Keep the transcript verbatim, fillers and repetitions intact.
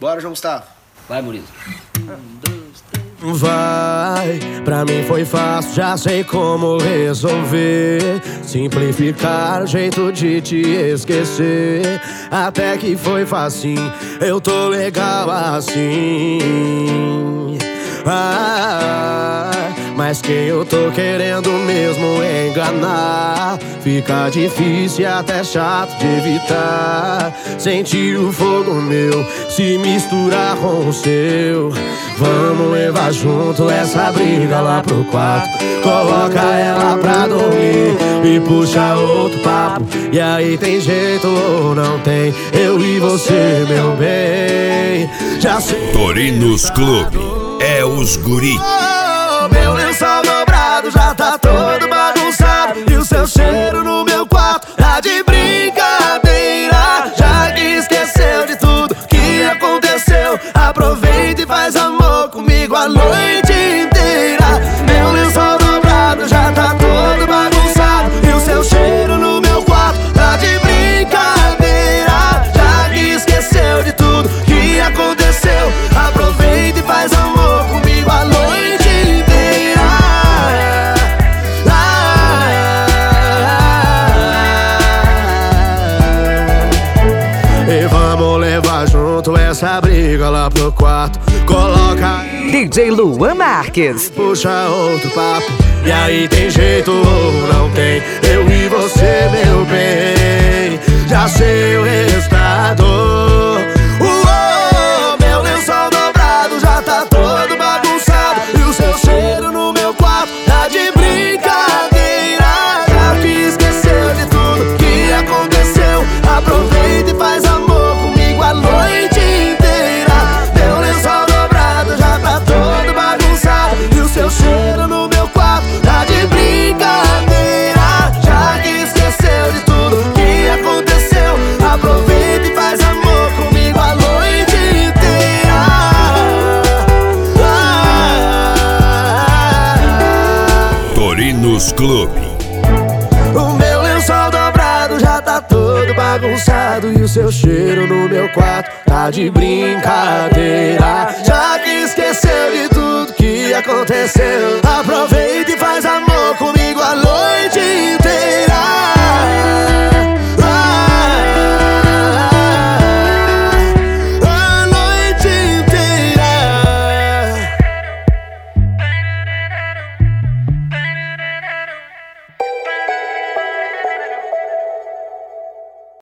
Bora, João Gustavo. Vai, Murilo. Vai, pra mim foi fácil, já sei como resolver. Simplificar o jeito de te esquecer. Até que foi facinho, eu tô legal assim. Ah, mas quem eu tô querendo mesmo é enganar. Fica difícil e até chato de evitar. Sentir o fogo meu se misturar com o seu. Vamos levar junto essa briga lá pro quarto. Coloca ela pra dormir e puxa outro papo. E aí tem jeito ou não tem? Eu e você, meu bem. Já sei. Torinos Clube é os guri. Oh, meu lençol dobrado já tá todo bagunçado. E o seu cheiro no meu quarto tá de brincadeira. Já que esqueceu de tudo que aconteceu, aproveita e faz amor comigo a noite inteira. Meu lençol dobrado já tá todo bagunçado. E o seu cheiro no meu quarto tá de brincadeira. Já que esqueceu de tudo que aconteceu, aproveita e faz amor comigo a noite inteira. E vamos levar junto essa briga lá pro quarto. Coloca D J Luan Marques. Puxa outro papo. E aí tem jeito ou não tem? Eu e você, meu bem. Já sei o resultado. Uou, meu lençol dobrado já tá todo bagunçado. E o seu cheiro no meu quarto tá de brincadeira. Já que esqueceu de tudo que aconteceu, aproveita e faz amor comigo a noite inteira. Meu lençol dobrado já tá todo bagunçado. E o seu cheiro no meu quarto tá de brincadeira. Já que esqueceu de tudo que aconteceu, aproveita e faz amor comigo a noite inteira. Torinos Clube. O meu lençol dobrado já tá todo bagunçado. E o seu cheiro no meu quarto tá de brincadeira. Já que esqueceu de tudo que aconteceu, aproveita e faz amor comigo a noite inteira.